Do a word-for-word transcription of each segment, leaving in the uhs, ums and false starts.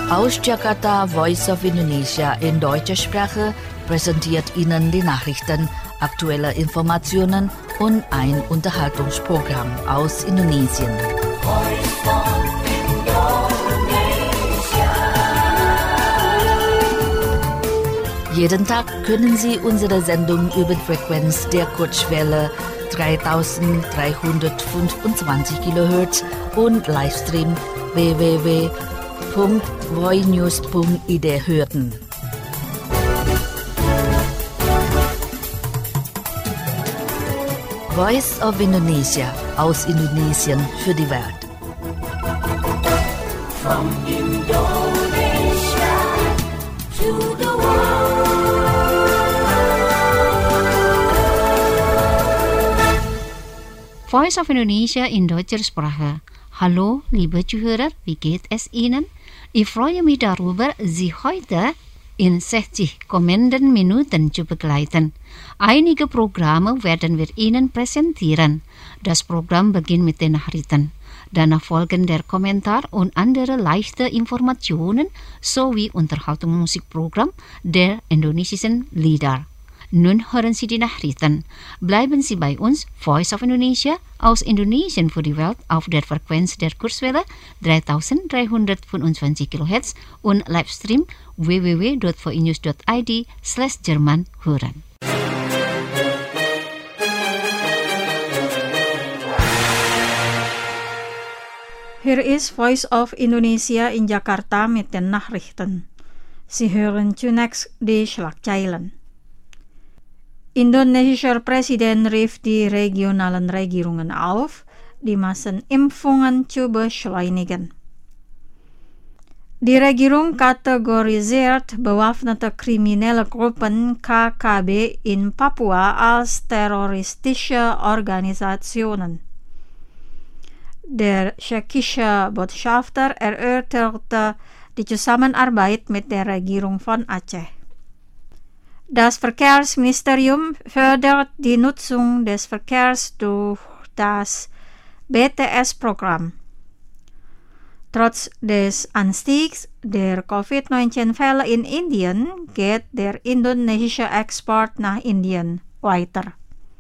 Aus Jakarta, Voice of Indonesia in deutscher Sprache präsentiert Ihnen die Nachrichten, aktuelle Informationen und ein Unterhaltungsprogramm aus Indonesien. Jeden Tag können Sie unsere Sendung über die Frequenz der Kurzwelle dreitausenddreihundertfünfundzwanzig Kilohertz und Livestream w w w punkt voinews punkt i d hören. Voice of Indonesia aus Indonesien für die Welt. From Indonesia to the Voice of Indonesia in deutscher Sprache. Hallo, liebe Zuhörer, wie geht es Ihnen? Ich freue mich darüber, Sie heute in sechzig kommenden Minuten zu begleiten. Einige Programme werden wir Ihnen präsentieren. Das Programm beginnt mit den Nachrichten. Danach folgen der Kommentar und andere leichte Informationen sowie Unterhaltungsmusikprogramm der indonesischen Lieder. Nun hören Sie die Nachrichten. Bleiben Sie bei uns, Voice of Indonesia, aus Indonesien für die Welt auf der Frequenz der Kurzwelle dreitausenddreihundertfünfundzwanzig Kilohertz und Livestream w w w punkt voinews punkt i d slash Jerman hören. Hier ist Voice of Indonesia in Jakarta mit den Nachrichten. Sie hören zunächst die Schlagzeilen. Indonesischer Präsident rief die regionalen Regierungen auf, die Massenimpfungen zu beschleunigen. Die Regierung kategorisiert bewaffnete kriminelle Gruppen K K B in Papua als terroristische Organisationen. Der tschechische Botschafter erörterte die Zusammenarbeit mit der Regierung von Aceh. Das Verkehrsministerium fördert die Nutzung des Verkehrs durch das B T S-Programm. Trotz des Anstiegs der Covid neunzehn-Fälle in Indien geht der indonesische Export nach Indien weiter.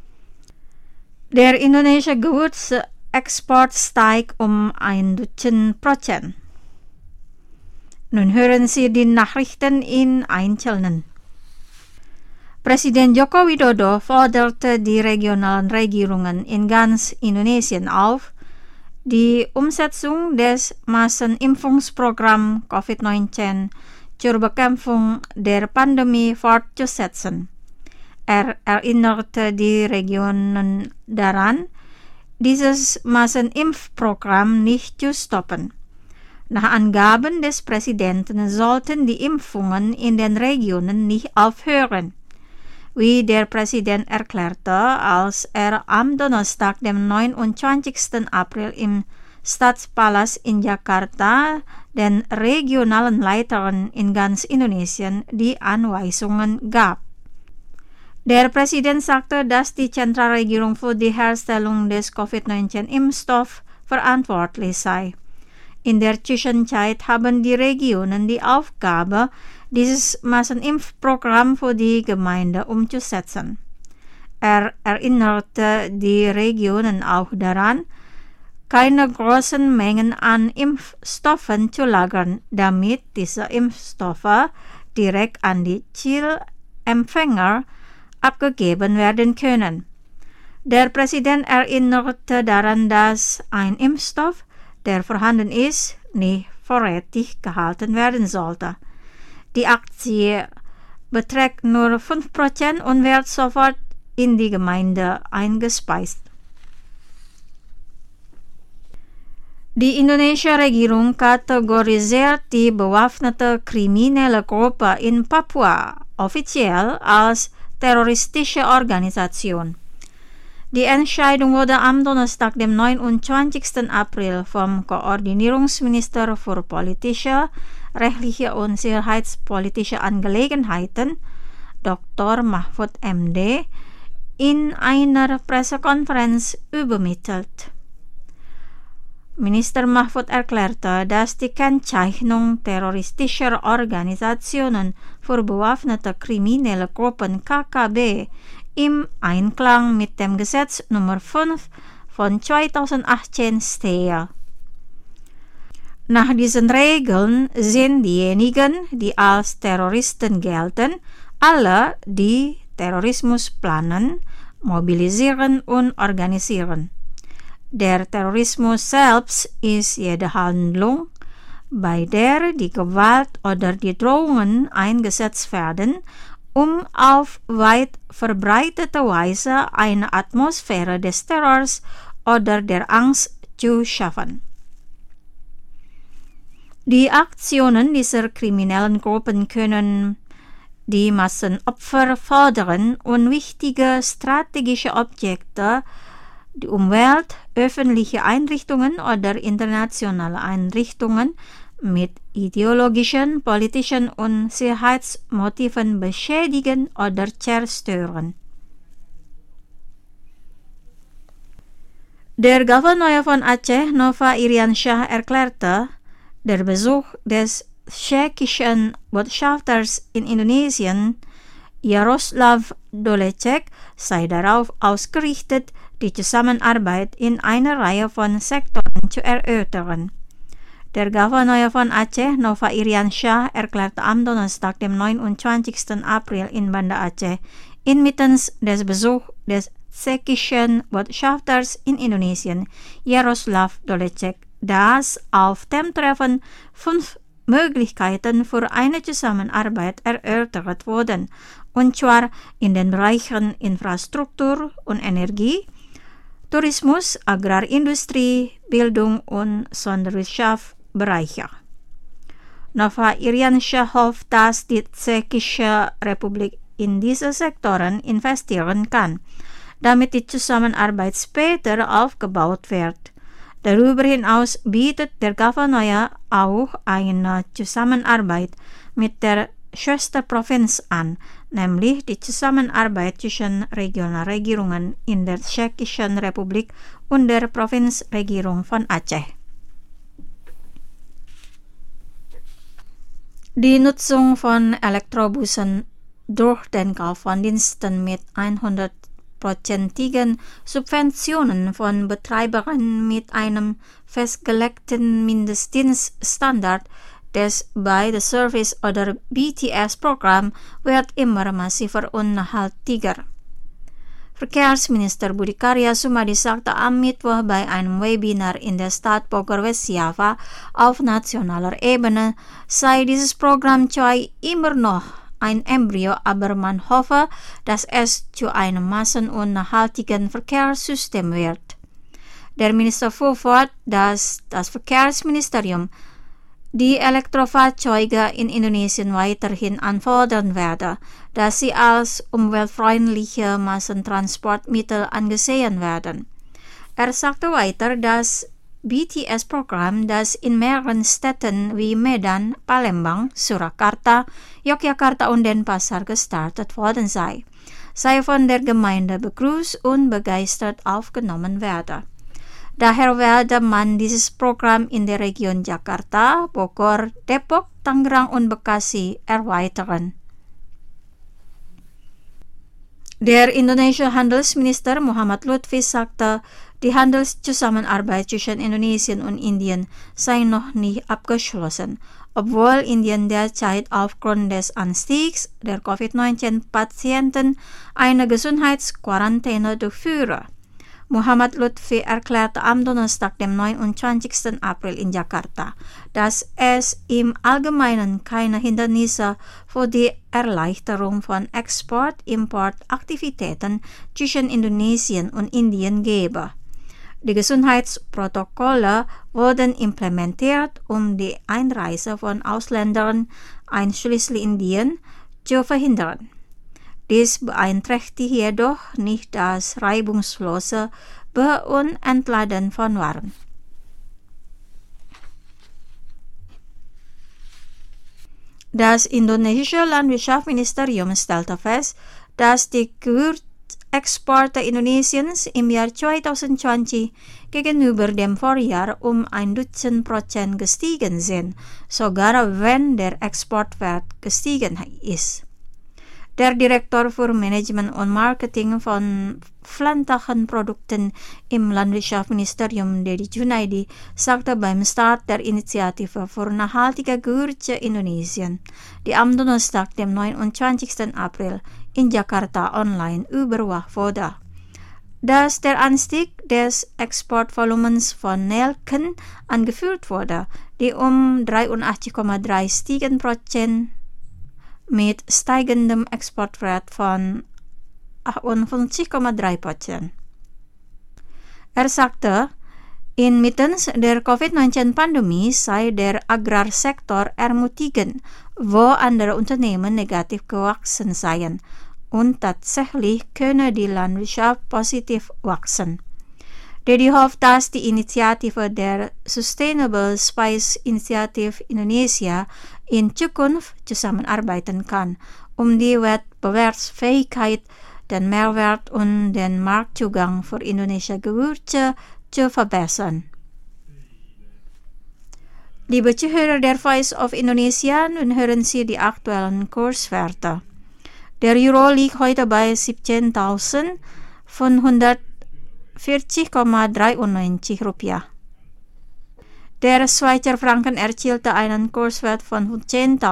Der indonesische Gewürzexport steigt um ein Dutzend Prozent. Nun hören Sie die Nachrichten in Einzelnen. Präsident Joko Widodo forderte die regionalen Regierungen in ganz Indonesien auf, die Umsetzung des Massenimpfungsprogramms Covid neunzehn zur Bekämpfung der Pandemie fortzusetzen. Er erinnerte die Regionen daran, dieses Massenimpfprogramm nicht zu stoppen. Nach Angaben des Präsidenten sollten die Impfungen in den Regionen nicht aufhören. Wie der Präsident erklärte, als er am Donnerstag, dem neunundzwanzigsten April im Stadspalast in Jakarta den regionalen Leitern in ganz Indonesien die Anweisungen gab. Der Präsident sagte, dass die Zentralregierung für die Herstellung des Covid neunzehn-Impfstoffs verantwortlich sei. In der Zwischenzeit haben die Regionen die Aufgabe, dieses Massenimpfprogramm für die Gemeinde umzusetzen. Er erinnerte die Regionen auch daran, keine großen Mengen an Impfstoffen zu lagern, damit diese Impfstoffe direkt an die Zielempfänger abgegeben werden können. Der Präsident erinnerte daran, dass ein Impfstoff, der vorhanden ist, nicht vorrätig gehalten werden sollte. Die Aktie beträgt nur fünf Prozent und wird sofort in die Gemeinde eingespeist. Die indonesische Regierung kategorisiert die bewaffnete kriminelle Gruppe in Papua offiziell als terroristische Organisation. Die Entscheidung wurde am Donnerstag, dem neunundzwanzigsten April, vom Koordinierungsminister für politische, rechtliche und sicherheitspolitische Angelegenheiten, Doktor Mahfud M D, in einer Pressekonferenz übermittelt. Minister Mahfud erklärte, dass die Kennzeichnung terroristischer Organisationen für bewaffnete kriminelle Gruppen K K B im Einklang mit dem Gesetz Nummer fünf von zweitausendachtzehn stehe. Nach diesen Regeln sind diejenigen, die als Terroristen gelten, alle, die Terrorismus planen, mobilisieren und organisieren. Der Terrorismus selbst ist jede Handlung, bei der die Gewalt oder die Drohungen eingesetzt werden, um auf weit verbreitete Weise eine Atmosphäre des Terrors oder der Angst zu schaffen. Die Aktionen dieser kriminellen Gruppen können die Massenopfer fordern und wichtige strategische Objekte, die Umwelt, öffentliche Einrichtungen oder internationale Einrichtungen mit ideologischen, politischen und Sicherheitsmotiven beschädigen oder zerstören. Der Gouverneur von Aceh, Nova Iriansyah, erklärte, der Besuch des tschechischen Botschafters in Indonesien, Jaroslav Dolecek, sei darauf ausgerichtet, die Zusammenarbeit in einer Reihe von Sektoren zu erörtern. Der Gouverneur von Aceh, Nova Iriansyah, erklärte am Donnerstag, dem neunundzwanzigsten April in Banda Aceh, inmitten des Besuchs des tschechischen Botschafters in Indonesien, Jaroslav Dolecek, dass auf dem Treffen fünf Möglichkeiten für eine Zusammenarbeit erörtert wurden, und zwar in den Bereichen Infrastruktur und Energie, Tourismus, Agrarindustrie, Bildung und Sonderwirtschaftsbereiche. Nova Iriansyah hofft, dass die Tschechische Republik in diese Sektoren investieren kann, damit die Zusammenarbeit später aufgebaut wird. Darüber hinaus bietet der Gouverneur auch eine Zusammenarbeit mit der Schwesterprovinz an, nämlich die Zusammenarbeit zwischen Regionalregierungen in der Tschechischen Republik und der Provinzregierung von Aceh. Die Nutzung von Elektrobussen durch den Kauf von Diensten mit hundertprozentigen Subventionen von Betreibern mit einem festgelegten Mindestdienststandard des Buy the Service oder B T S-Programm wird immer massiver und nachhaltiger. Verkehrsminister Budi Karya Sumadi sagte am Mittwoch bei einem Webinar in der Stadt Bogor West Java auf nationaler Ebene, sei dieses Programm zwar immer noch ein Embryo, aber man hoffe, dass es zu einem massen- und nachhaltigen Verkehrssystem wird. Der Minister fuhr fort, dass das Verkehrsministerium die Elektrofahrzeuge in Indonesien weiterhin anfordern werde, dass sie als umweltfreundliche Massentransportmittel angesehen werden. Er sagte weiter, das B T S-Programm, das in mehreren Städten wie Medan, Palembang, Surakarta, Yogyakarta und Denpasar gestartet worden sei, sei von der Gemeinde begrüßt und begeistert aufgenommen werde. Daher werde man dieses Programm in der Region Jakarta, Bogor, Depok, Tangerang und Bekasi erweitern. Der indonesische Handelsminister Muhammad Lutfi sagte, die Handelszusammenarbeit zwischen Indonesien und Indien sei noch nicht abgeschlossen, obwohl Indien derzeit aufgrund des Anstiegs der Covid neunzehn-Patienten eine Gesundheitsquarantäne durchführe. Muhammad Lutfi erklärte am Donnerstag, dem neunundzwanzigsten April in Jakarta, dass es im Allgemeinen keine Hindernisse für die Erleichterung von Export-Import-Aktivitäten zwischen Indonesien und Indien gebe. Die Gesundheitsprotokolle wurden implementiert, um die Einreise von Ausländern, einschließlich Indien, zu verhindern. Dies beeinträchtigt jedoch nicht das reibungslose Be- und Entladen von Waren. Das indonesische Landwirtschaftsministerium stellte fest, dass die Export der Indonesiens im Jahr zweitausendzwanzig gegenüber dem Vorjahr um ein Dutzend Prozent gestiegen sind, sogar wenn der Exportwert gestiegen ist. Der Direktor für Management und Marketing von Pflanzenprodukten im Landwirtschaftsministerium, Dedi Junaidi, sagte beim Start der Initiative für nachhaltige Gewürze Indonesien, die am Donnerstag, dem neunundzwanzigsten April in Jakarta online überwacht, dass der Anstieg des Exportvolumens von Nelken angeführt wurde, die um dreiundachtzig Komma drei stiegen Prozent mit steigendem Exportwert von achtundfünfzig Komma drei Prozent. Er sagte, inmitten der Covid neunzehn Pandemie sei der Agrarsektor ermutigend, wo andere Unternehmen negativ gewachsen seien, und tatsächlich könne die Landwirtschaft positiv wachsen. Dedi hofft, dass die Initiative der Sustainable Spice Initiative Indonesia in Zukunft zusammenarbeiten kann, um die Wettbewerbsfähigkeit, den Mehrwert und den Marktzugang für indonesische Gewürze zu verbessern. Liebe Zuhörer der Voice of Indonesia, nun hören Sie die aktuellen Kurswerte. Der Euro liegt heute bei siebzehntausendfünfhundertvierzig Komma dreiundneunzig Rupiah. Der Schweizer Franken erzielte einen Kurswert von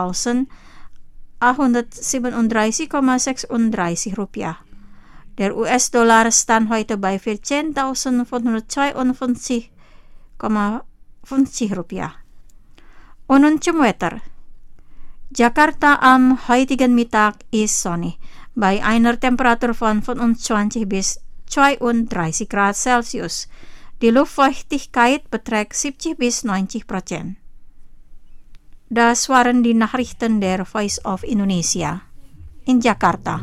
zehntausendachthundertsiebenunddreißig Komma sechsunddreißig Rupiah. Der U S-Dollar stand heute bei vierzehntausendfünfhundertzweiundfünfzig Komma fünfzig Rupiah. Und nun zum Wetter. Jakarta am heutigen Mittag ist sonnig, bei einer Temperatur von fünfundzwanzig bis zweiunddreißig Grad Celsius. Die Luftfeuchtigkeit beträgt siebzig bis neunzig Prozent. Das waren die Nachrichten der Voice of Indonesia in Jakarta.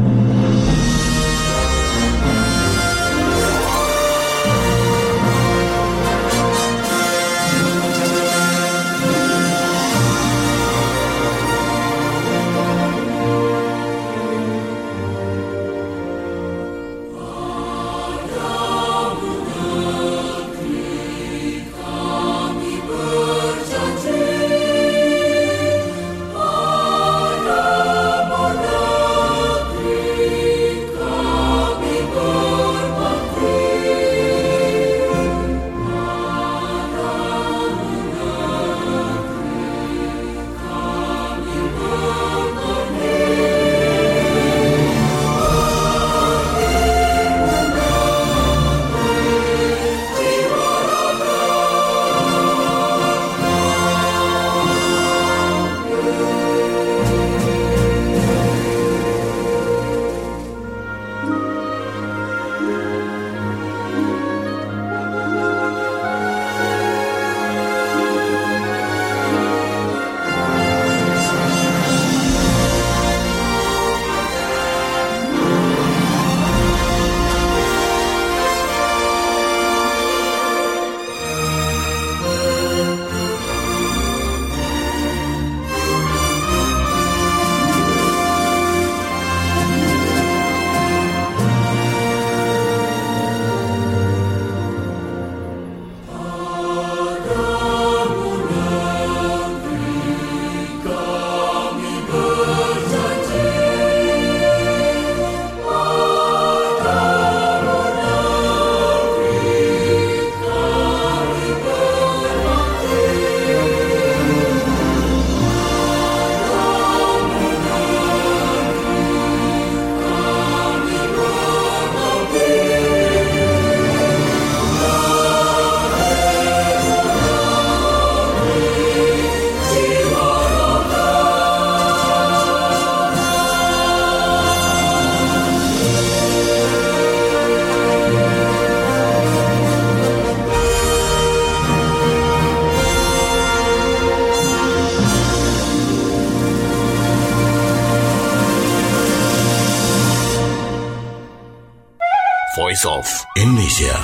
Voice of Indonesia.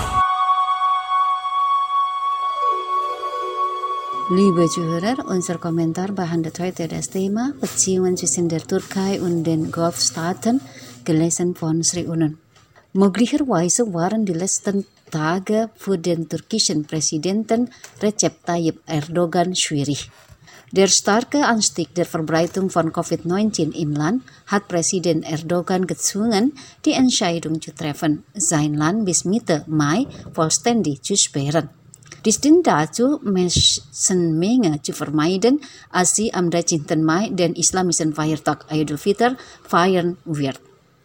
Liebe Zuhörer, unser Kommentar behandelt heute das Thema Beziehungen zwischen der Türkei und den Golfstaaten, gelesen von Sri Unun. Möglicherweise waren die letzten Tage für den türkischen Präsidenten Recep Tayyip Erdogan schwierig. Der starke Anstieg der Verbreitung von Covid neunzehn im Land hat Präsident Erdogan gezwungen, die Entscheidung zu treffen, sein Land bis Mitte Mai vollständig zu sperren. Dies dient dazu, Menschenmenge zu vermeiden, als sie am dreizehnten Mai den islamischen Feiertag Idul Fitr feiern wird.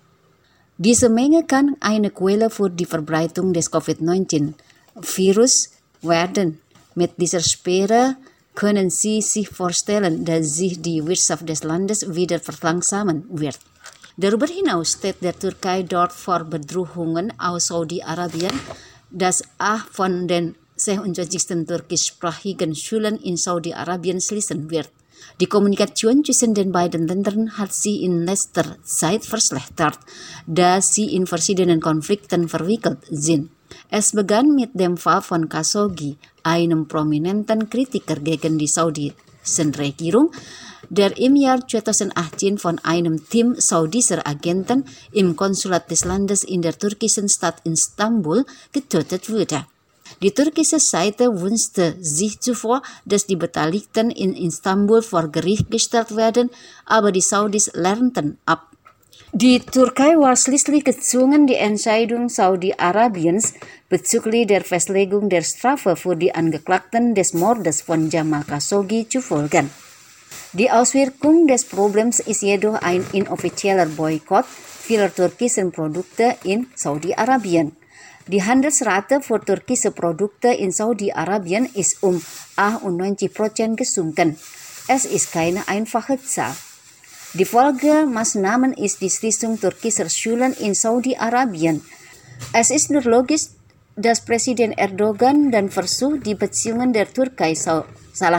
Diese Menge kann eine Quelle für die Verbreitung des Covid neunzehn Virus werden. Mit dieser Sperre können Sie sich vorstellen, dass sich die Wirtschaft des Landes wieder verlangsamen wird. Darüber hinaus steht der Türkei dort vor Bedrohungen aus Saudi-Arabien, das auch von den sechsundzwanzigsten türkischsprachigen Schulen in Saudi-Arabien schließen wird. Die Kommunikation zwischen den beiden Ländern hat sich in letzter Zeit verschlechtert, da sie in verschiedenen Konflikten verwickelt sind. Es begann mit dem Fall von Khashoggi, einem prominenten Kritiker gegen die saudische Regierung, der im Jahr zweitausendachtzehn von einem Team saudischer Agenten im Konsulat des Landes in der türkischen Stadt Istanbul getötet wurde. Die türkische Seite wünschte sich zuvor, dass die Beteiligten in Istanbul vor Gericht gestellt werden, aber die Saudis lehnten ab. Die Türkei war schließlich gezwungen, die Entscheidung Saudi-Arabiens bezüglich der Festlegung der Strafe für die Angeklagten des Mordes von Jamal Khashoggi zu folgen. Die Auswirkung des Problems ist jedoch ein inoffizieller Boykott vieler türkischer Produkte in Saudi-Arabien. Die Handelsrate für türkische Produkte in Saudi-Arabien ist um achtundneunzig Prozent gesunken. Es ist keine einfache Zahl. Die Folgemaßnahmen ist die Schließung türkischer Schulen in Saudi-Arabien. Es ist nur logisch, dass Präsident Erdogan dann versucht, die Beziehungen der Türkei salah.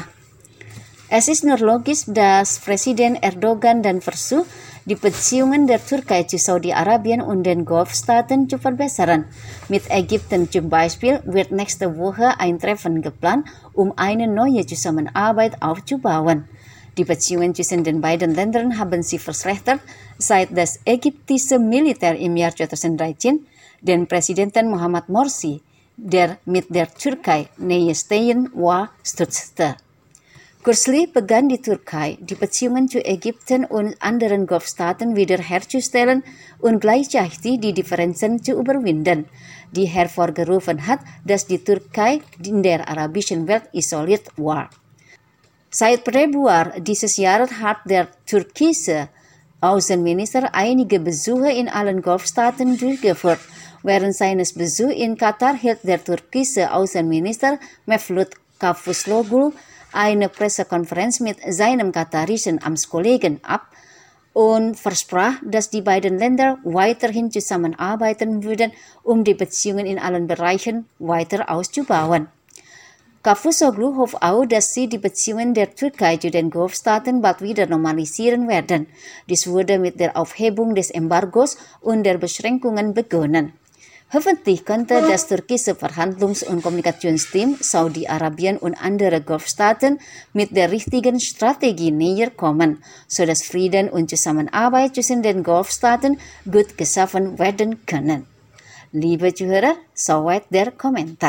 Es ist nur logisch, dass Präsident Erdogan dann versucht, die Beziehungen der Türkei zu Saudi-Arabien und den Golfstaaten zu verbessern. Mit Ägypten zum Beispiel wird nächste Woche ein Treffen geplant, um eine neue Zusammenarbeit aufzubauen. Die Beziehungen zwischen den beiden Ländern haben sich verschlechtert, seit das ägyptische Militär im Jahr zweitausenddreizehn den Präsidenten Mohamed Morsi, der mit der Türkei Nähe stehen war, stützte. Kürzlich begann die Türkei, die Beziehungen zu Ägypten und anderen Golfstaaten wiederherzustellen und gleichzeitig die Differenzen zu überwinden, die hervorgerufen hat, dass die Türkei in der arabischen Welt isoliert war. Seit Februar dieses Jahres hat der türkische Außenminister einige Besuche in allen Golfstaaten durchgeführt. Während seines Besuchs in Katar hielt der türkische Außenminister Mevlut Cavusoglu eine Pressekonferenz mit seinem katarischen Amtskollegen ab und versprach, dass die beiden Länder weiterhin zusammenarbeiten würden, um die Beziehungen in allen Bereichen weiter auszubauen. Cavusoglu hofft auch, dass sie die Beziehungen der Türkei zu den Golfstaaten bald wieder normalisieren werden. Dies wurde mit der Aufhebung des Embargos und der Beschränkungen begonnen. Hoffentlich könnte das türkische Verhandlungs- und Kommunikationsteam Saudi-Arabien und andere Golfstaaten mit der richtigen Strategie näher kommen, sodass Frieden und Zusammenarbeit zwischen den Golfstaaten gut geschaffen werden können. Liebe Zuhörer, soweit der Kommentar.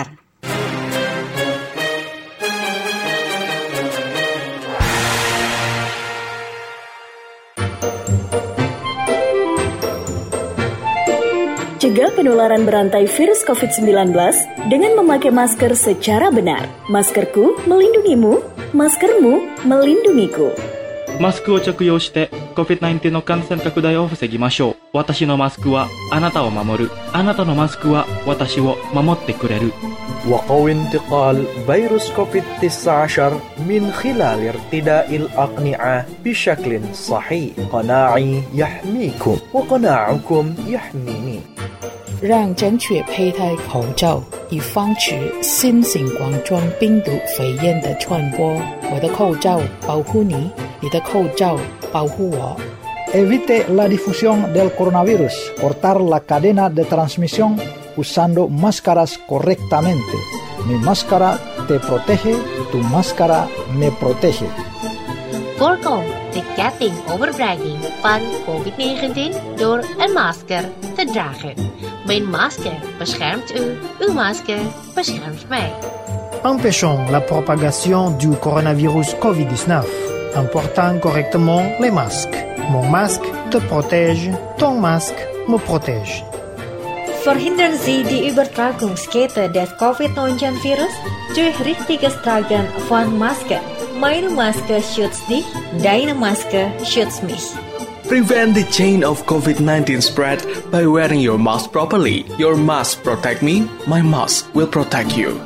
Cegah penularan berantai virus covid sembilan belas dengan memakai masker secara benar. Maskerku melindungimu, maskermu melindungiku. マスクを着用して コビッドナインティーン の感染拡大を防ぎましょう。私のマスクはあなたを守る。あなたのマスクは私を守ってくれる。 وقوي انتقال فيروس كوفيد تسعة عشر من خلال ارتداء الأقنعة بشكل صحيح. قناعي يحميكم وقناعكم يحميني. 让正确佩戴口罩，以防止新型冠状病毒肺炎的传播。我的口罩保护你，你的口罩保护我。 Evite la difusión del coronavirus. Cortar la cadena de transmisión usando máscaras correctamente. Mi máscara te protege, tu máscara me protege. Voorkom de ketting overbregging van covid negentien door een masker te dragen. Mijn masker beschermt u, uw masker beschermt mij. Empêchons la propagation du coronavirus covid dix-neuf en portant correctement les masques. Mon masque te protège, ton masque me protège. Verhindern Sie die Übertragungskette des Covid neunzehn Virus durch richtiges Tragen von Masken. Meine Maske schützt dich, deine Maske schützt mich. Prevent the chain of COVID nineteen spread by wearing your mask properly. Your mask protect me, my mask will protect you.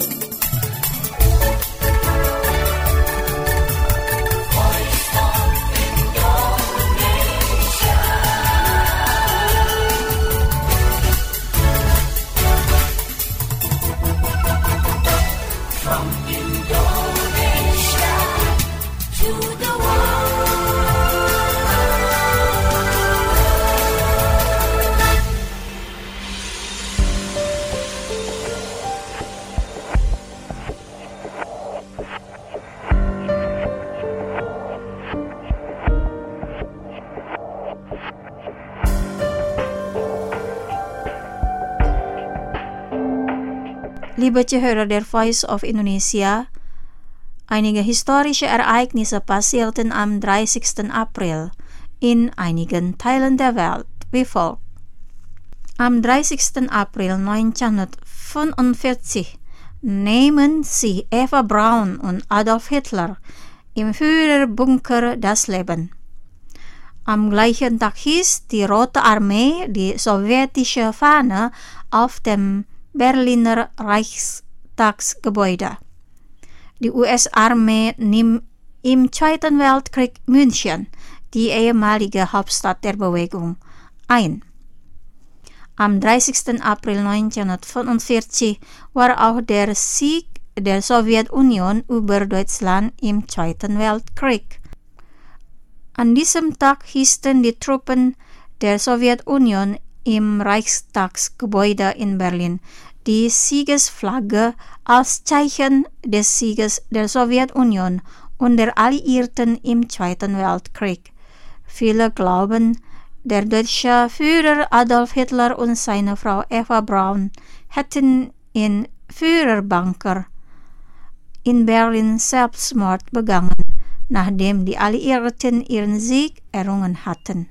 Liebe Zuhörer der Voice of Indonesia, einige historische Ereignisse passierten am dreißigsten April in einigen Teilen der Welt wie folgt. Am dreißigsten April neunzehnhundertfünfundvierzig nehmen sie Eva Braun und Adolf Hitler im Führerbunker das Leben. Am gleichen Tag hieß die Rote Armee die sowjetische Fahne auf dem Berliner Reichstagsgebäude. Die U S-Armee nimmt im Zweiten Weltkrieg München, die ehemalige Hauptstadt der Bewegung, ein. Am dreißigsten April neunzehnhundertfünfundvierzig war auch der Sieg der Sowjetunion über Deutschland im Zweiten Weltkrieg. An diesem Tag hießen die Truppen der Sowjetunion im Reichstagsgebäude in Berlin die Siegesflagge als Zeichen des Sieges der Sowjetunion und der Alliierten im Zweiten Weltkrieg. Viele glauben, der deutsche Führer Adolf Hitler und seine Frau Eva Braun hätten in Führerbunker in Berlin Selbstmord begangen, nachdem die Alliierten ihren Sieg errungen hatten.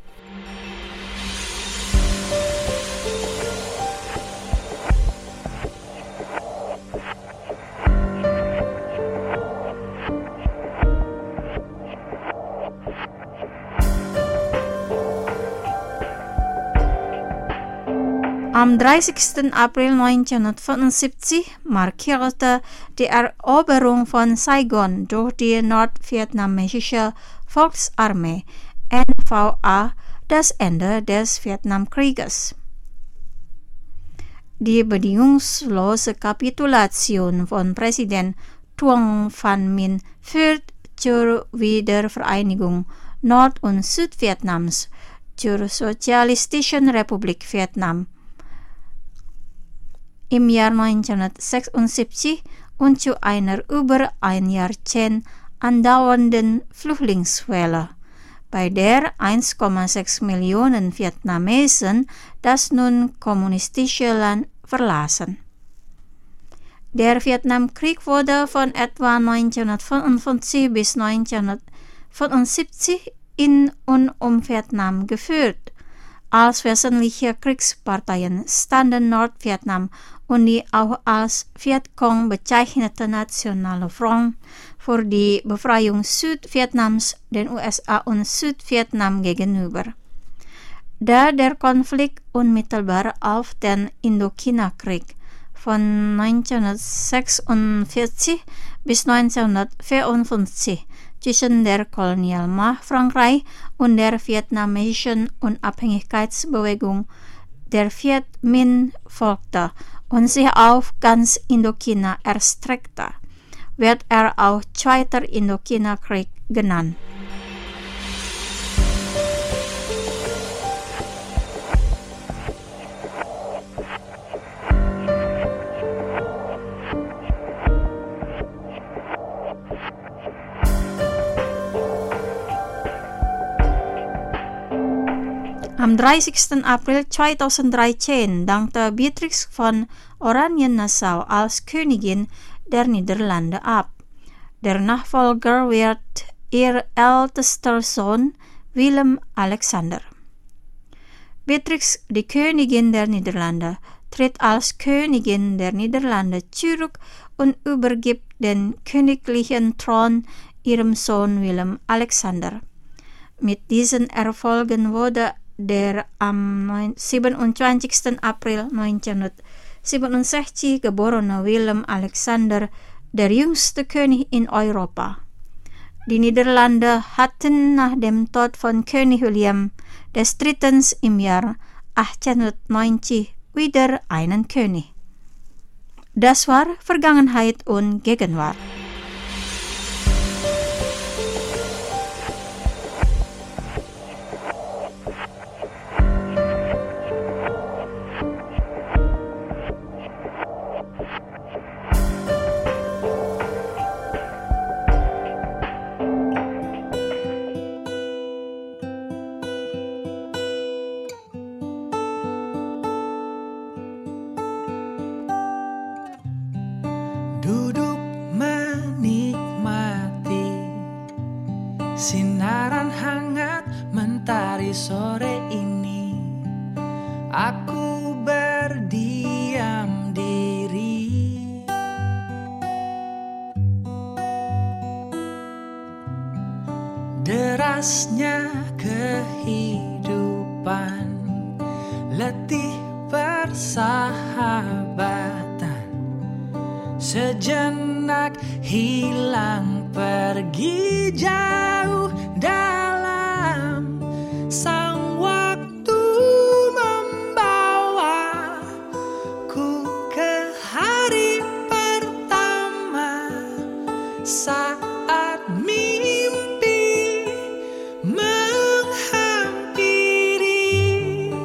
Am dreißigsten April neunzehnhundertfünfundsiebzig markierte die Eroberung von Saigon durch die nordvietnamesische Volksarmee N V A das Ende des Vietnamkrieges. Die bedingungslose Kapitulation von Präsident Truong Van Minh führt zur Wiedervereinigung Nord- und Südvietnams zur Sozialistischen Republik Vietnam im Jahr neunzehnhundertsechsundsiebzig und zu einer über ein Jahrzehnt andauernden Flüchtlingswelle, bei der eins Komma sechs Millionen Vietnamesen das nun kommunistische Land verlassen. Der Vietnamkrieg wurde von etwa neunzehnhundertfünfundfünfzig bis neunzehnhundertfünfundsiebzig in und um Vietnam geführt. Als wesentliche Kriegsparteien standen Nordvietnam und die auch als Vietcong bezeichnete Nationale Front für die Befreiung Südvietnams den U S A und Südvietnam gegenüber. Da der Konflikt unmittelbar auf den Indokina-Krieg von neunzehnhundertsechsundvierzig bis neunzehnhundertvierundfünfzig zwischen der Kolonialmacht Frankreich und der vietnamesischen Unabhängigkeitsbewegung der Viet Minh folgte und sich auf ganz Indokina erstreckte, wird er auch Zweiter Indokina-Krieg genannt. Am Am dreißigsten April zweitausenddreizehn dankte Beatrix von Oranje-Nassau als Königin der Niederlande ab. Der Nachfolger wird ihr ältester Sohn Willem Alexander. Beatrix, die Königin der Niederlande, tritt als Königin der Niederlande zurück und übergibt den königlichen Thron ihrem Sohn Willem Alexander. Mit diesen Erfolgen wurde der am siebenundzwanzigsten April neunzehnhundertsiebenundsechzig geborene Willem Alexander der jüngste König in Europa. Die Niederlande hatten nach dem Tod von König William des Dritten im Jahr achtzehnhundertneunzig wieder einen König. Das war Vergangenheit und Gegenwart. Duduk menikmati sinaran hangat mentari sore ini. Aku berdiam diri, derasnya kehidupan, letih persahabatan, sejenak hilang pergi jauh dalam sang waktu, membawaku ke hari pertama saat mimpi menghampiri.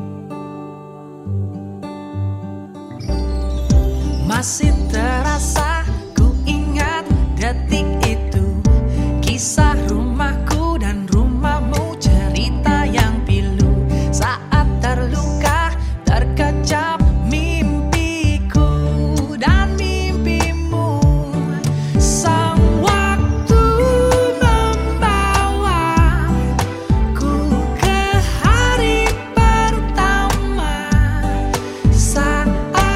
Masih terasa ku ingat detik itu, kisah rumahku dan rumahmu, cerita yang pilu saat terluka terkecap mimpiku dan mimpimu. Sang waktu membawaku ke hari pertama saat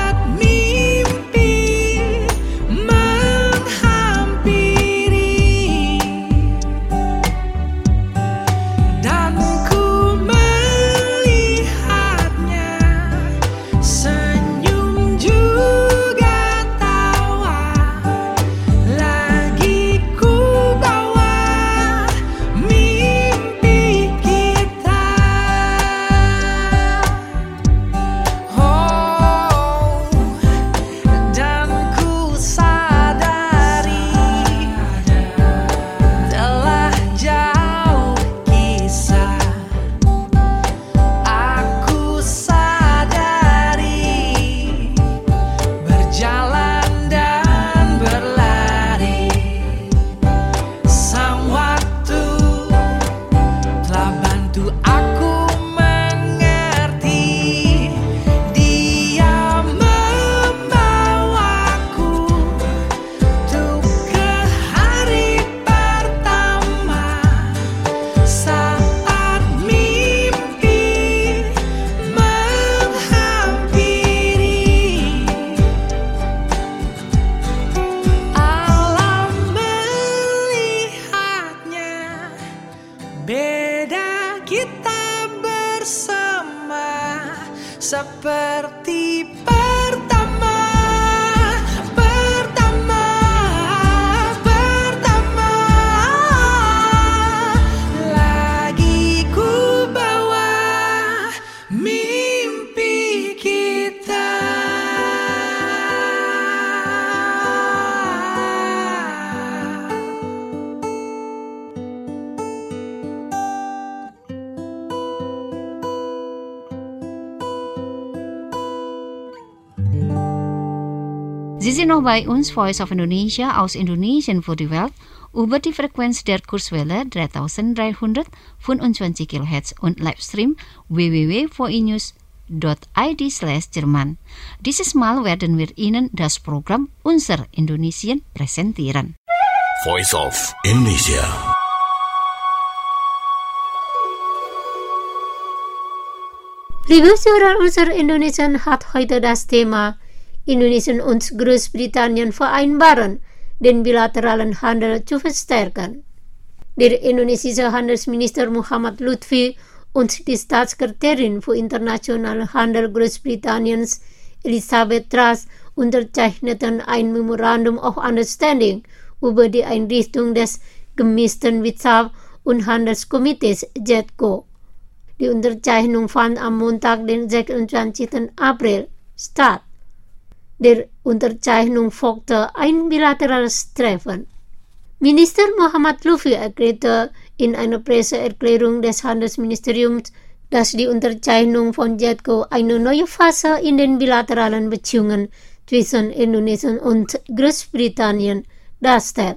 beda kita bersama seperti pertama, pertama, pertama. Lagi ku bawa mimpi kita. Sie sind noch bei uns, Voice of Indonesia aus Indonesien für die Welt, über die Frequenz der Kurzwelle dreitausenddreihundertfünfundzwanzig Kilohertz und Livestream w w w punkt v i news punkt i d slash Jerman. Dieses Mal werden wir Ihnen das Programm Unser Indonesien präsentieren. Voice of Indonesia. Liebe Zuhörer, unser Indonesien hat heute das Thema Indonesien und Großbritannien vereinbaren, den bilateralen Handel zu verstärken. Der indonesische Handelsminister Muhammad Lutfi und die Staatssekretärin für internationalen Handel Großbritanniens Elizabeth Truss unterzeichneten ein Memorandum of Understanding über die Einrichtung des gemischten Wirtschafts- und Handelskomitees J E T C O. Die Unterzeichnung fand am Montag, den sechsundzwanzigsten April, statt. Der Unterzeichnung folgte ein bilaterales Treffen. Minister Muhammad Lutfi erklärte in einer Presseerklärung des Handelsministeriums, dass die Unterzeichnung von J E T C O eine neue Phase in den bilateralen Beziehungen zwischen Indonesien und Großbritannien darstellt.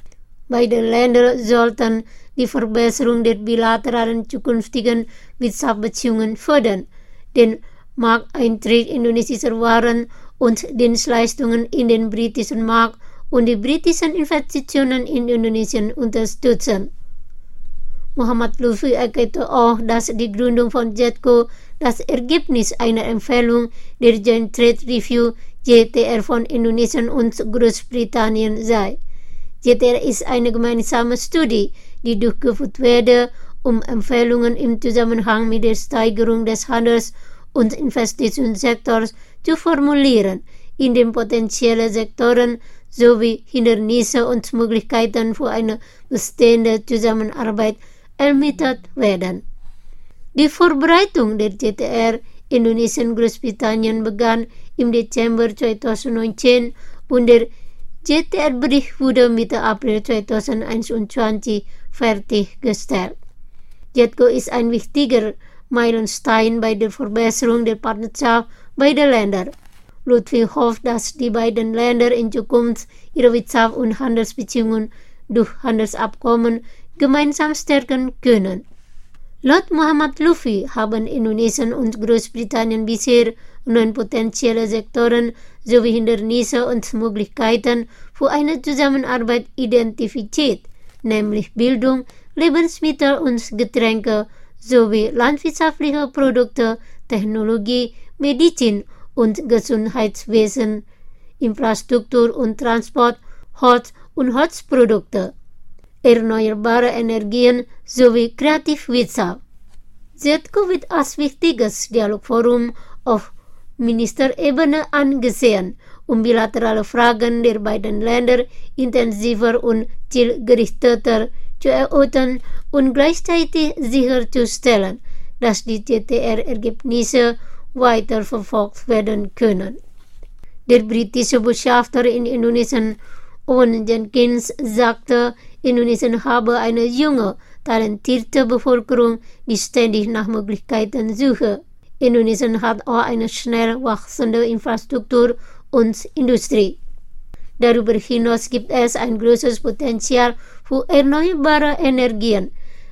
Beide Länder sollten die Verbesserung der bilateralen zukünftigen Wirtschaftsbeziehungen fördern, den Markteintritt indonesischer Waren und Dienstleistungen in den britischen Markt und die britischen Investitionen in Indonesien unterstützen. Muhammad Lutfi erklärte auch, dass die Gründung von J E T C O das Ergebnis einer Empfehlung der Joint Trade Review J T R von Indonesien und Großbritannien sei. J T R ist eine gemeinsame Studie, die durchgeführt werde, um Empfehlungen im Zusammenhang mit der Steigerung des Handels- und Investitionssektors zu formulieren, in den potenziellen Sektoren sowie Hindernisse und Möglichkeiten für eine bestehende Zusammenarbeit ermittelt werden. Die Vorbereitung der J T R Indonesien-Großbritannien begann im Dezember zweitausendneunzehn und der J T R-Bericht wurde Mitte April zweitausendeinundzwanzig fertiggestellt. J E T C O ist ein wichtiger Meilenstein bei der Verbesserung der Partnerschaft beider Länder. Lutfi hofft, dass die beiden Länder in Zukunft ihre Wirtschafts- und Handelsbeziehungen durch Handelsabkommen gemeinsam stärken können. Laut Muhammad Lutfi haben Indonesien und Großbritannien bisher neun potenzielle Sektoren sowie Hindernisse und Möglichkeiten für eine Zusammenarbeit identifiziert, nämlich Bildung, Lebensmittel und Getränke sowie landwirtschaftliche Produkte, Technologie, Medizin und Gesundheitswesen, Infrastruktur und Transport, Holz- und Holzprodukte, erneuerbare Energien sowie Kreativwirtschaft. J E T C O wird als wichtiges Dialogforum auf Ministerebene angesehen, um bilaterale Fragen der beiden Länder intensiver und zielgerichteter zu erörtern und gleichzeitig sicherzustellen, dass die J T R-Ergebnisse weiterverfolgt werden können. Der britische Botschafter in Indonesien, Owen Jenkins, sagte, Indonesien habe eine junge, talentierte Bevölkerung, die ständig nach Möglichkeiten suche. Indonesien hat auch eine schnell wachsende Infrastruktur und Industrie. Darüber hinaus gibt es ein großes Potenzial für erneuerbare Energien,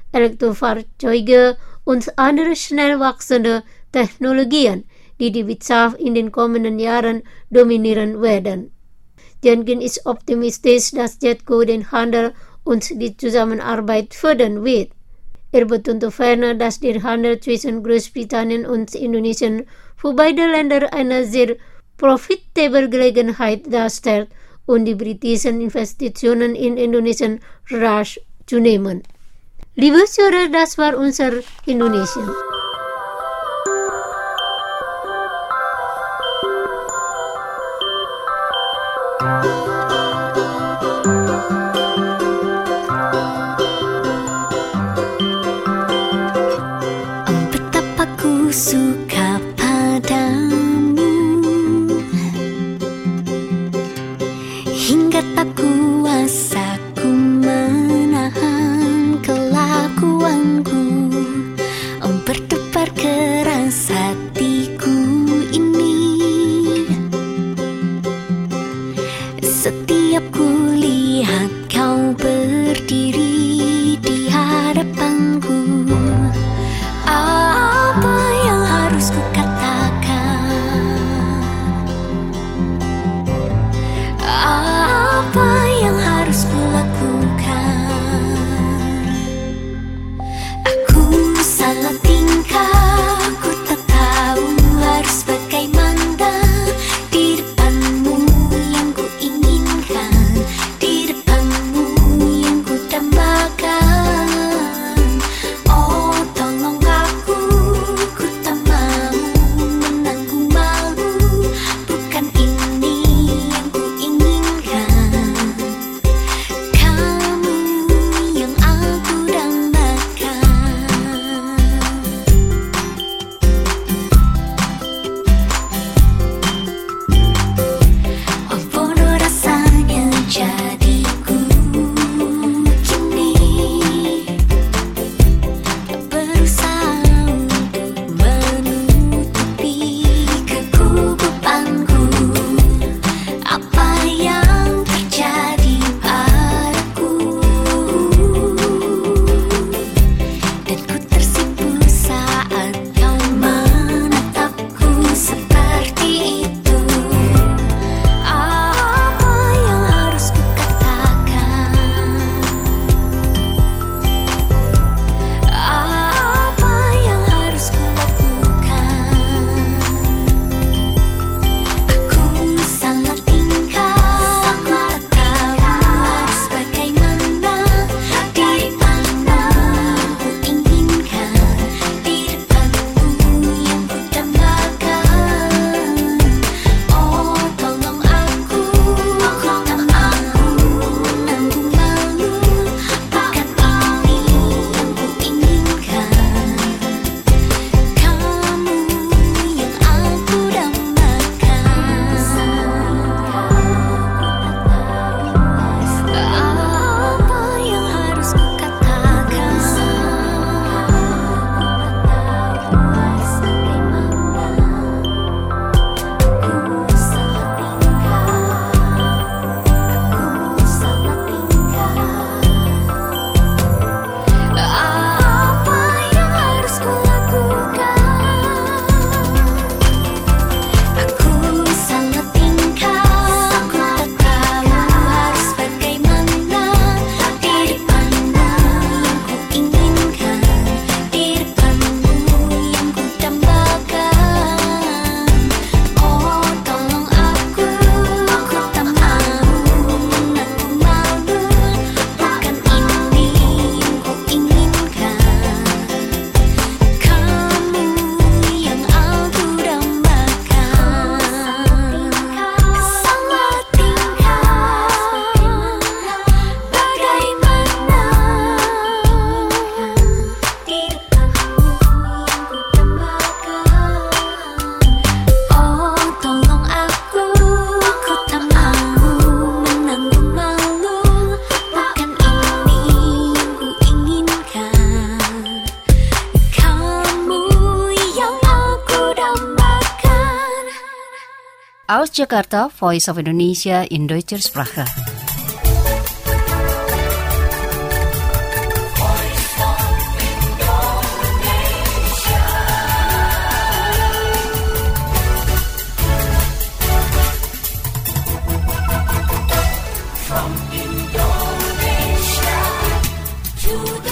Elektrofahrzeuge und andere schnell wachsende Technologien, die die Wirtschaft in den kommenden Jahren dominieren werden. Jenkins ist optimistisch, dass J E T C O den Handel und die Zusammenarbeit fördern wird. Er betonte ferner, dass der Handel zwischen Großbritannien und Indonesien für beide Länder eine sehr profitable Gelegenheit darstellt und die britischen Investitionen in Indonesien rasch zunehmen. Liebe Zuhörer, das war unser Indonesien. Betapa ku suka padamu, hingga tak kuasa ku menahan kelakuanku. Berdebar keras hatiku ini, setiap ku lihat kau ber berdiri di hadapanku. Apa yang harus ku katakan? Apa yang harus ku lakukan? Aku salah tingkah, ku tak tahu harus bagaimana di depanmu yang ku inginkan, di depanmu yang ku dambakan. Oh tolong aku, ku tak mau menanggung malu, bukan ini yang ku inginkan. Kamu yang aku dambakan. Oh bodoh rasanya jadiku kini, berusaha untuk menutupi kegugupanku. Apa yang terjadi padaku, dan ku tersipu saat kau menatapku seperti itu. Apa yang harus ku katakan? Apa yang harus ku lakukan? Aku salah tingkah, aku tak tahu harus bagaimana, di mana ku inginkan, di depanmu yang ku dambakan. Oh tolong aku, aku tak mau menanggung malu, bukan ini yang ku inginkan. Kamu yang aku dambakan. Apa yang harus ku katakan? Aku salah tingkah, aku salah tingkah. Apa yang harus ku lakukan? Aku salah tingkah, aku tak tahu harus bagaimana, di depanmu yang ku inginkan, di depanmu yang ku dambakan. Oh tolong aku, aku tak mau menanggung malu, bukan ini yang ku inginkan. Kamu yang aku dambakan. Salah tingkah, bagaimana di depanmu yang ku dambakan. Oh tolong aku, aku tak mau menanggung malu, bukan ini yang ku inginkan. Kamu yang aku dambakan. Aus Jakarta, Voice of Indonesia in Deutscher Sprache. From Indonesia to the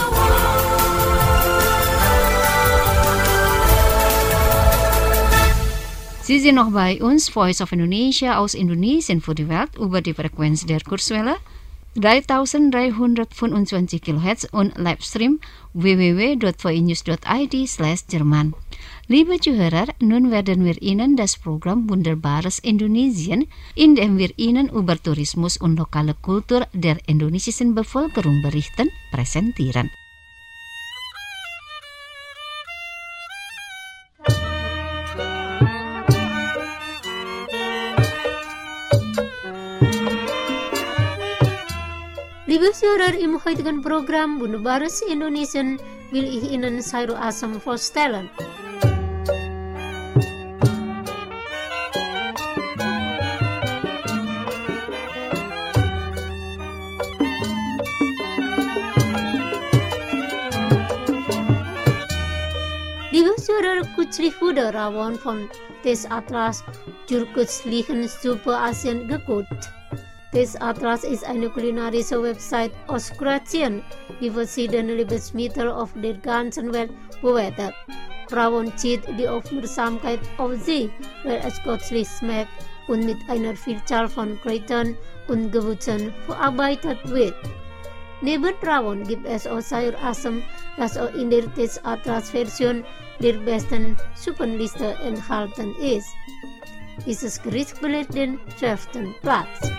Sie sind noch bei uns, Voice of Indonesia aus Indonesien für die Welt über die Frequenz der Kurzwelle dreitausenddreihundertfünfundzwanzig Kilohertz und Livestream w w w punkt v i news punkt i d slash Jerman. Liebe Zuhörer, nun werden wir Ihnen das Programm Wunderbares Indonesien, in dem wir Ihnen über Tourismus und lokale Kultur der indonesischen Bevölkerung berichten, präsentieren. Liebe Zuhörer, im heutigen Programm Wunderbares Indonesien will ich Ihnen Sayur Asam vorstellen. Führer kurzlich wurde Ravon von des Atlas Jurkutslichen Superasien geguckt. Des Atlas ist eine kulinarische Website aus Kroatien, die verschiedene Lebensmittel auf der ganzen Welt bewertet. Ravon zieht die Aufmerksamkeit auf sie, weil es köstlich schmeckt und mit einer Vielzahl von Kräutern und Gewürzen verarbeitet wird. Neben Ravon gibt es auch Sayur Asam, das auch in der Des Atlas Version der besten Suppenliste enthalten ist. Dieses Gericht belegt den zwölften Platz.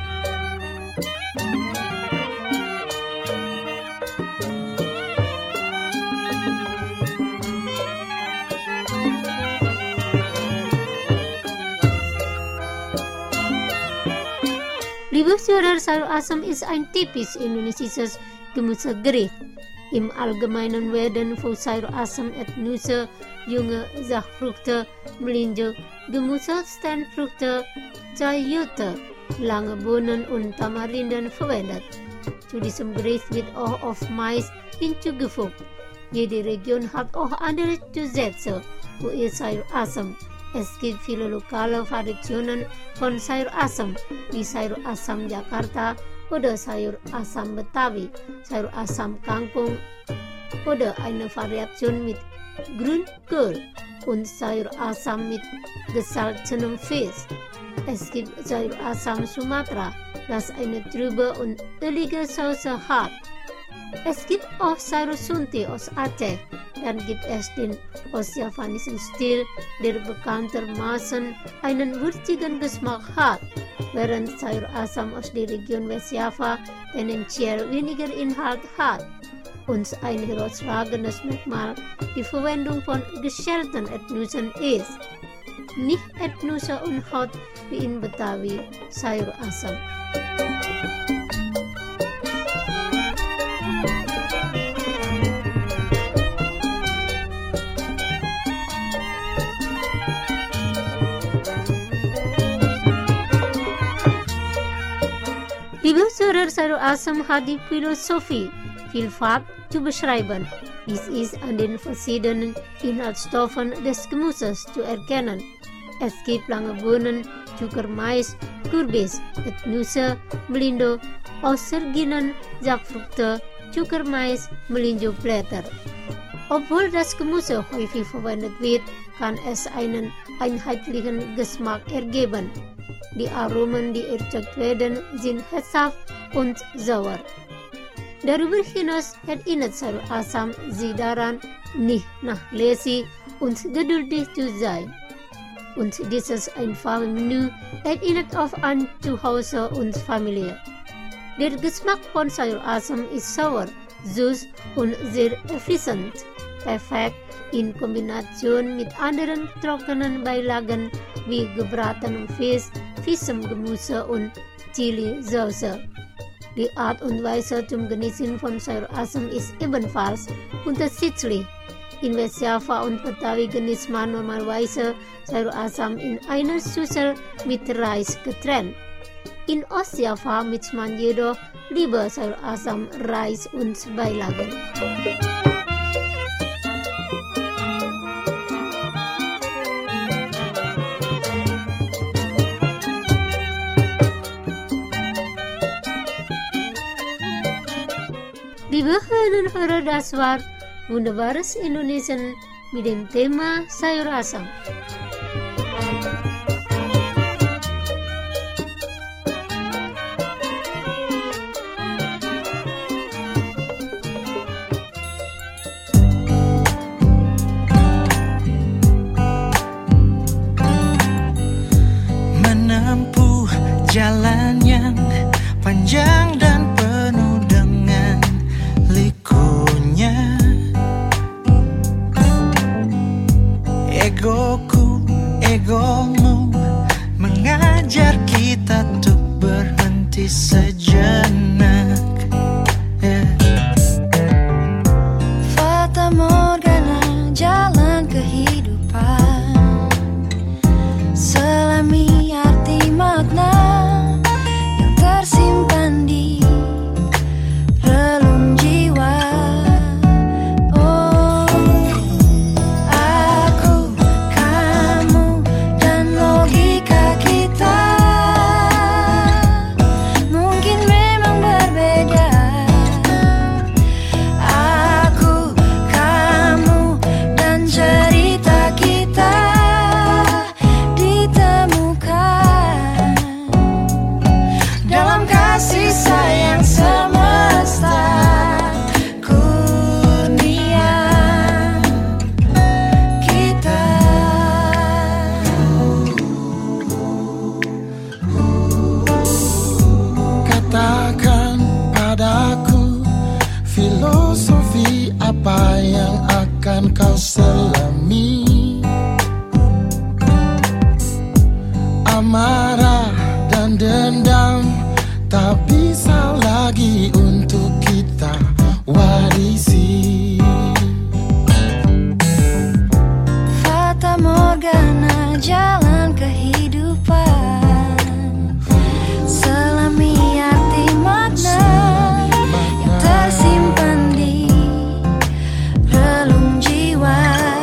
Liebe Zuhörer, Sayur Asam ist ein typisch indonesisches Gemüsegericht. Im Allgemeinen werden für Sayur Asam Ethnosse, junge Saftfrüchte, Melinjo, Gemüse, Steinfrüchte, Chayote, lange Bohnen und Tamarinden verwendet. Zu diesem Gericht wird auch oft Mais hinzugefügt. Jede Region hat auch andere Zusätze für ihr Sayur Asam. Es gibt viele lokale Variationen von Sayur Asam, wie Sayur Asam Jakarta oder Sayur Asam Betawi, Sayur Asam Kangkung oder eine Variation mit Grünkohl und Sayur Asam mit gesalzenem Fisch. Es gibt Sayur Asam Sumatra, das eine trübe und ölige Sauce hat. Es gibt auch Sayur Sunti aus Aceh. Dann gibt es den ostjavanischen Stil, der bekanntermaßen einen würzigen Geschmack hat, während Sayur Asam aus der Region Westjava tendenziell weniger Inhalt hat. Und ein herausragendes Merkmal die Verwendung von geschälten Ethnossen ist. Nicht Ethnosse und Haut wie in Betawi Sayur Asam. Liebe Zuhörer, Sayur Asam hat die Philosophie, Vielfalt zu beschreiben. Dies ist an den verschiedenen Inhaltsstoffen des Gemüses zu erkennen. Es gibt lange Bohnen, Zuckermais, Kürbis, Ethnosse, Melindo, Außerginen, Saftfrüchte, Zuckermais, Melinjo-Blätter. Obwohl das Gemüse häufig verwendet wird, kann es einen einheitlichen Geschmack ergeben. Die Aromen, die erzeugt werden, sind herzhaft und sauer. Darüber hinaus erinnert Sayur Asam sie daran, nicht nachlässig und geduldig zu sein. Und dieses einfache Menü erinnert auf ein Zuhause und Familie. Der Geschmack von Sayur Asam ist sauer, süß und sehr erfrischend. Perfekt in Kombination mit anderen trockenen Beilagen wie gebratenem Fisch, frischem Gemüse und Chili-Sauce. Die Art und Weise zum Genießen von Sayur Asam ist ebenfalls unterschiedlich. In Westjava und Betawi genießt man normalerweise Sayur Asam in einer Schüssel mit Reis getrennt. In Ostjava misst man jedoch lieber Sayur Asam, Reis und Beilagen. Liebe Hörerinnen und Hörer, das war Wunderbares Indonesien mit dem Thema Sayur Asam. Menempuh jalan yang panjang dan penuh dengan likunya, egoku, egomu mengajar kita untuk berhenti sejenak. Yeah. Fata Morgana, jalan kehidupan, selami arti makna yang tersimpan di relung jiwa. Oh, aku Katakan padaku, filosofi apa yang akan kau selami? Amarah dan dendam tak bisa lagi untuk kita warisi. Fata Morgana jalan kehidupan, selami arti makna yang tersimpan di relung jiwa.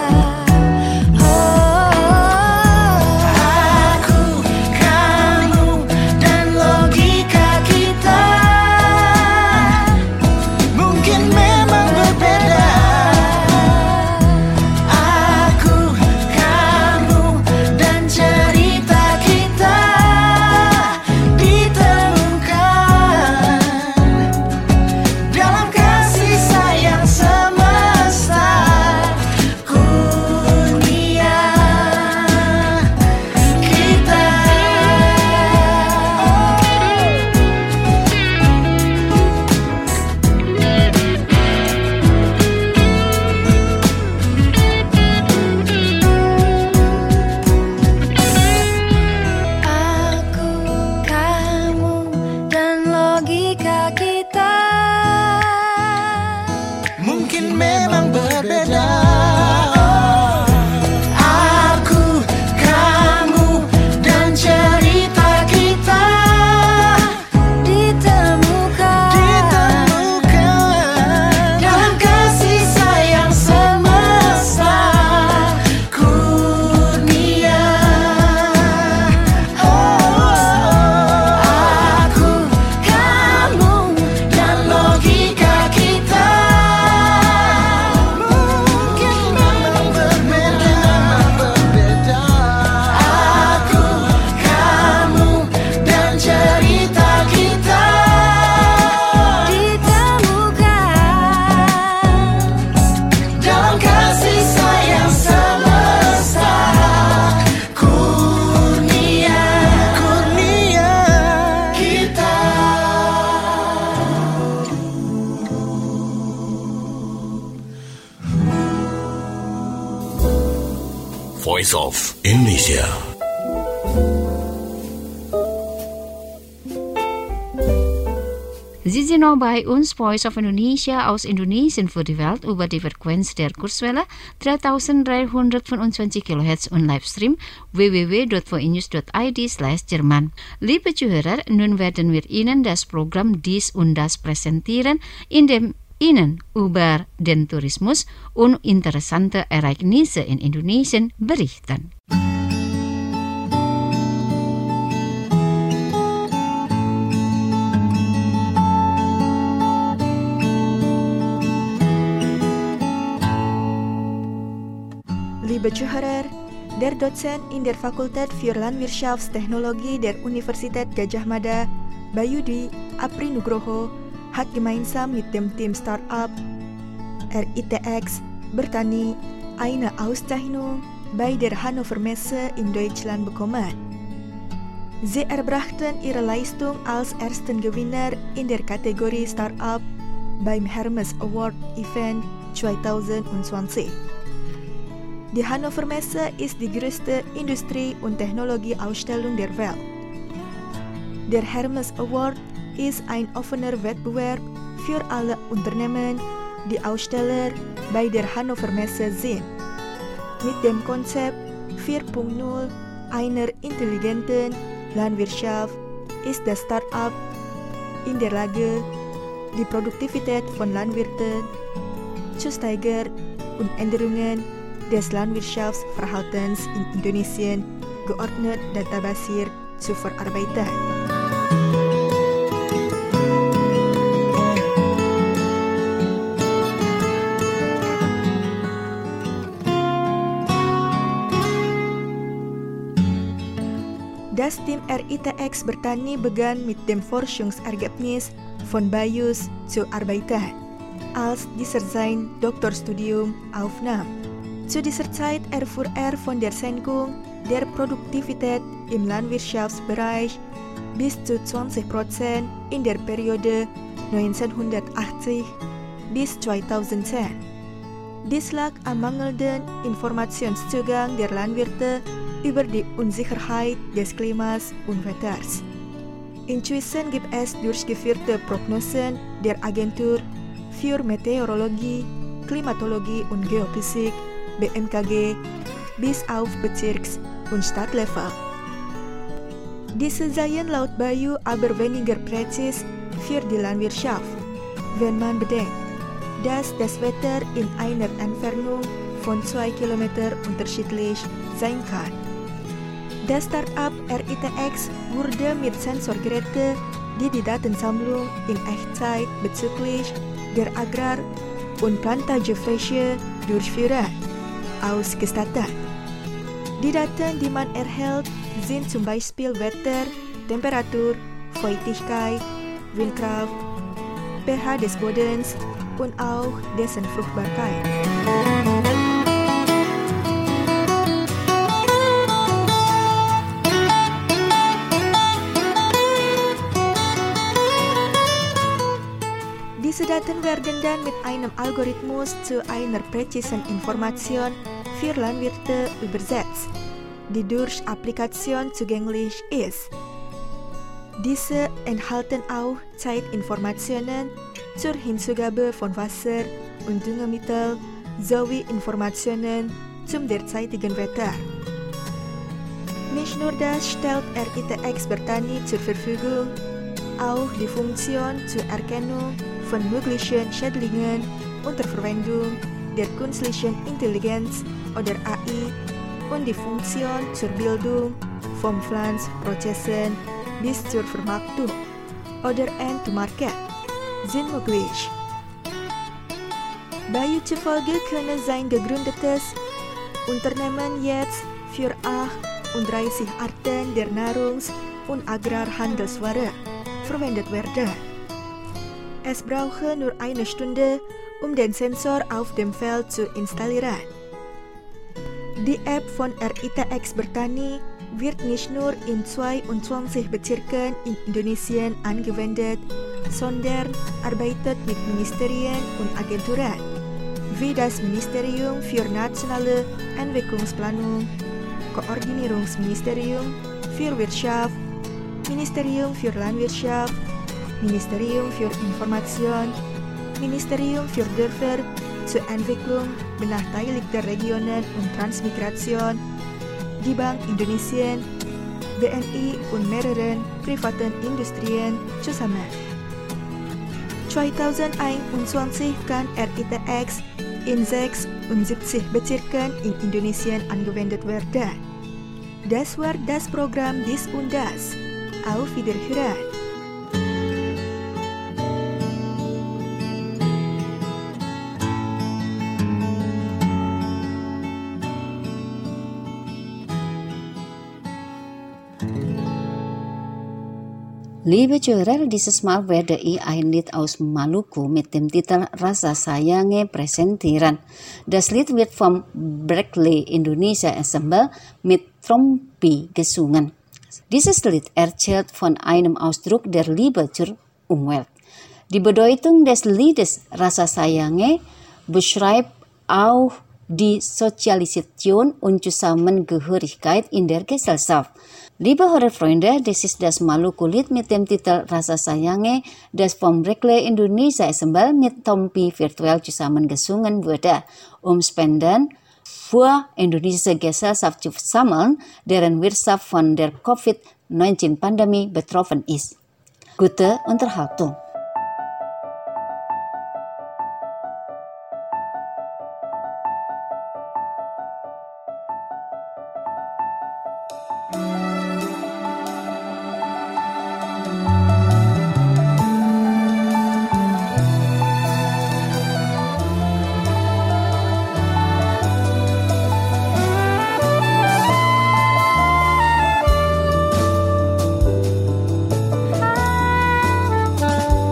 Voice of Indonesia. Sie sind noch bei uns, Voice of Indonesia aus Indonesien für die Welt über die Frequenz der Kurzwelle dreitausenddreihundertfünfundzwanzig Kilohertz und Livestream w w w punkt voinews punkt i d slash Jerman. Liebe Zuhörer, nun werden wir Ihnen das Programm Dies und Das präsentieren, in dem Ihnen über den Tourismus und interessante Ereignisse in Indonesien berichten. Liebe Zuhörer, der Dozent in der Fakultät für Landwirtschaftstechnologie der Universität Gajah Mada, Bayudi Apri Nugroho, hat gemeinsam mit dem Team Startup R I T X Bertani eine Auszeichnung bei der Hannover Messe in Deutschland bekommen. Sie erbrachten ihre Leistung als ersten Gewinner in der Kategorie Startup beim Hermes Award Event zwanzig zwanzig. Die Hannover Messe ist die größte Industrie- und Technologieausstellung der Welt. Der Hermes Award ist ein offener Wettbewerb für alle Unternehmen, die Aussteller bei der Hannover Messe sind. Mit dem Konzept vier Punkt null einer intelligenten Landwirtschaft ist das Start-up in der Lage, die Produktivität von Landwirten zu steigern und Änderungen des Landwirtschaftsverhaltens in Indonesien geordnet databasiert zu verarbeiten. Das Team R I T X Bertani begann mit dem Forschungsergebnis von Bayus zu arbeiten, als dieser sein Doktorstudium aufnahm. Zu dieser Zeit erfuhr er von der Senkung der Produktivität im Landwirtschaftsbereich bis zu zwanzig Prozent in der Periode neunzehnhundertachtzig bis zweitausendzehn. Dies lag am mangelnden Informationszugang der Landwirte über die Unsicherheit des Klimas und Wetters. Inzwischen gibt es durchgeführte Prognosen der Agentur für Meteorologie, Klimatologie und Geophysik B M K G bis auf Bezirks- und Stadtlevel. Diese seien laut Bayu aber weniger präzis für die Landwirtschaft, wenn man bedenkt, dass das Wetter in einer Entfernung von zwei Kilometer unterschiedlich sein kann. Das Start-up R I T X wurde mit Sensorgeräten, die die Datensammlung in Echtzeit bezüglich der Agrar- und Plantagefläche durchführen, ausgestattet. Die Daten, die man erhält, sind zum Beispiel Wetter, Temperatur, Feuchtigkeit, Windkraft, pH des Bodens und auch dessen Fruchtbarkeit. Diese Daten werden dann mit einem Algorithmus zu einer präzisen Information für Landwirte übersetzt, die durch Applikation zugänglich ist. Diese enthalten auch Zeitinformationen zur Hinzugabe von Wasser und Düngemittel sowie Informationen zum derzeitigen Wetter. Nicht nur das stellt R I T X Bertani zur Verfügung, auch die Funktion zur Erkennung von möglichen Schädlingen unter Verwendung der künstlichen Intelligenz oder A I und die Funktion zur Bildung von Pflanzprozessen bis zur Vermarktung oder End-to-Market sind möglich. Bayu zufolge könne sein gegründetes Unternehmen jetzt für achtunddreißig Arten der Nahrungs- und Agrarhandelsware verwendet werden. Es brauche nur eine Stunde, um den Sensor auf dem Feld zu installieren. Die App von R I T X Bertani wird nicht nur in zweiundzwanzig Bezirken in Indonesien angewendet, sondern arbeitet mit Ministerien und Agenturen, wie das Ministerium für Nationale Entwicklungsplanung, Koordinierungsministerium für Wirtschaft, Ministerium für Landwirtschaft, Ministerium für Information, Ministerium für Dörfer zur Entwicklung benachteiligter Regionen und Transmigration, die Bank Indonesien, B N I und mehreren privaten Industrien zusammen. zweitausendeinundzwanzig kann R I T X in sechsundsiebzig Bezirken in Indonesien angewendet werden. Das war das Programm Dies und Das. Auf Wiederhören. Liebe Zuhörer, dieses Mal werde ich ein Lied aus Maluku mit dem Titel Rasa Sayange präsentieren. Das Lied wird vom Berkeley Indonesia Ensemble mit Trompi gesungen. Dieses Lied erzählt von einem Ausdruck der Liebe zur Umwelt. Die Bedeutung des Liedes Rasa Sayange beschreibt auch die Sozialisation und Zusammengehörigkeit in der Gesellschaft. Liebe Hörerfreunde, das ist das Maluku-Lied mit dem Titel Rasa Sayange, das vom Berkeley Indonesia Ensemble mit Trompi virtuell zusammengesungen wurde, um Spenden für indonesische Gesellschaft zu sammeln, deren Wirtschaft von der Covid neunzehn Pandemie betroffen ist. Gute Unterhaltung. Thank you.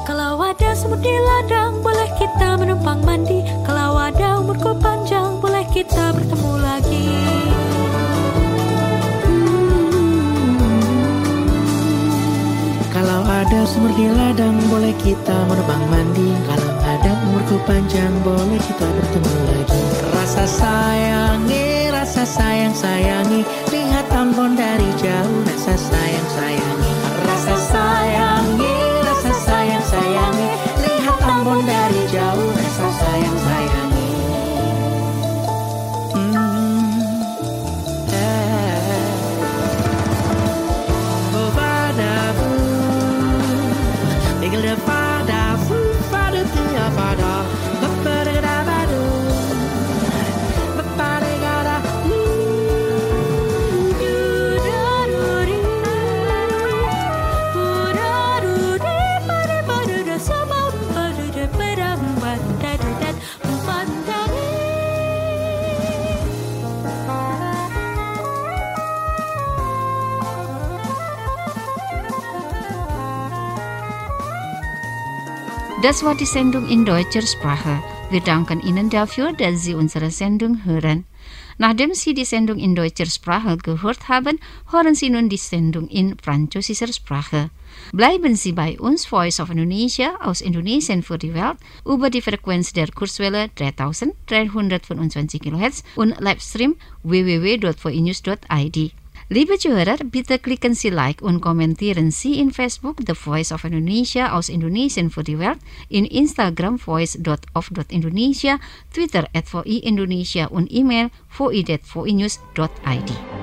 Kalau ada semut di ladang, boleh kita menumpang mandi. Kalau ada umurku panjang, boleh kita bertemu lagi. Kalau ada sumur di ladang, boleh kita menumpang mandi. Kalau ada umurku panjang, boleh kita bertemu lagi. Rasa sayangi, rasa sayang sayangi, lihat Ambon dari jauh. Rasa sayang sayangi, rasa sayangi, rasa sayang sayangi, lihat Ambon dari jauh. Rasa sayang sayangi. Hmm. Eh. Oh, padamu. Tinggal pada fu pada tia pada pada pada pada pada Das war die Sendung in deutscher Sprache. Wir danken Ihnen dafür, dass Sie unsere Sendung hören. Nachdem Sie die Sendung in deutscher Sprache gehört haben, hören Sie nun die Sendung in französischer Sprache. Bleiben Sie bei uns, Voice of Indonesia aus Indonesien für die Welt, über die Frequenz der Kurzwelle dreitausenddreihundertfünfundzwanzig Kilohertz und Livestream w w w punkt v i news punkt i d. Liebe Zuhörer, bitte klicken Sie Like und kommentieren Sie in Facebook The Voice of Indonesia aus Indonesien für die Welt, in Instagram voice dot of dot indonesia, Twitter at V I Indonesia und E-Mail v i at v i news dot i d.